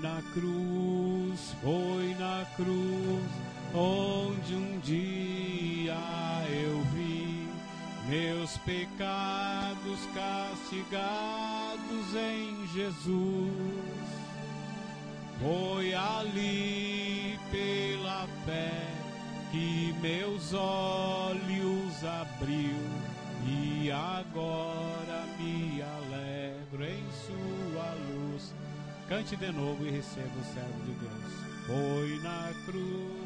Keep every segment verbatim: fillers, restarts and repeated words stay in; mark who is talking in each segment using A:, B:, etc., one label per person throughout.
A: na cruz, foi na cruz, onde um dia eu vi meus pecados castigados em Jesus. Foi ali pela fé que meus olhos abriu, e agora me alegro em sua luz. Cante de novo e receba o servo de Deus. Foi na cruz.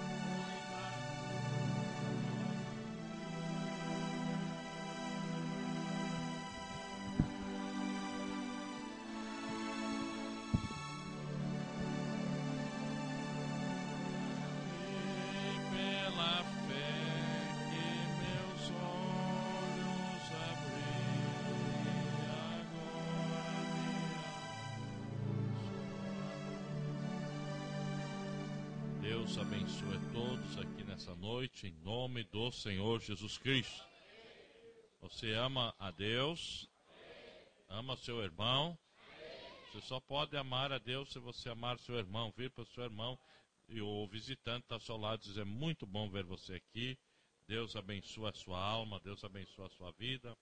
B: Deus abençoe a todos aqui nessa noite, em nome do Senhor Jesus Cristo. Você ama a Deus? Ama seu irmão? Você só pode amar a Deus se você amar seu irmão. Vir para o seu irmão e o visitante está ao seu lado e dizer: muito bom ver você aqui. Deus abençoe a sua alma, Deus abençoe a sua vida.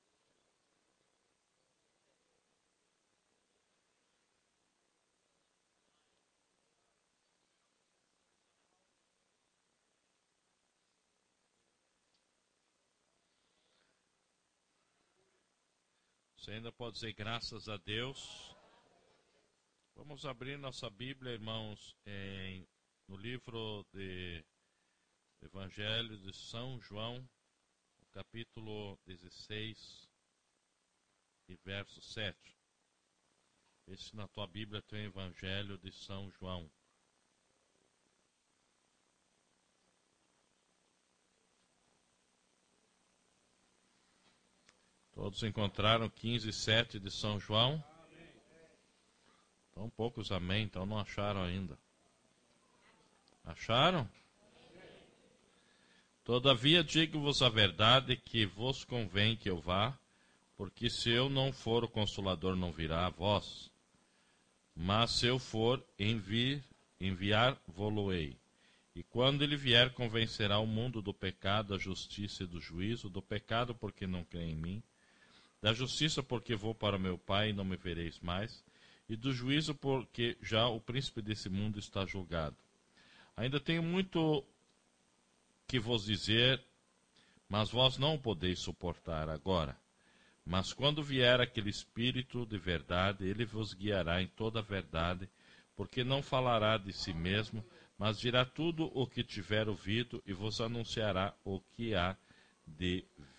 B: Você ainda pode dizer graças a Deus. Vamos abrir nossa Bíblia, irmãos, em, no livro de Evangelho de São João, capítulo dezesseis e verso sete. Esse na tua Bíblia tem o Evangelho de São João. Todos encontraram quinze, sete de São João? Tão poucos amém, então não acharam ainda. Acharam? Todavia digo-vos a verdade, que vos convém que eu vá, porque se eu não for, o Consolador não virá a vós. Mas se eu for, envi, enviar-vos-ei. E quando ele vier, convencerá o mundo do pecado, da justiça e do juízo. Do pecado, porque não crê em mim. Da justiça, porque vou para meu Pai e não me vereis mais. E do juízo, porque já o príncipe desse mundo está julgado. Ainda tenho muito que vos dizer, mas vós não o podeis suportar agora. Mas quando vier aquele Espírito de verdade, ele vos guiará em toda a verdade, porque não falará de si mesmo, mas dirá tudo o que tiver ouvido e vos anunciará o que há de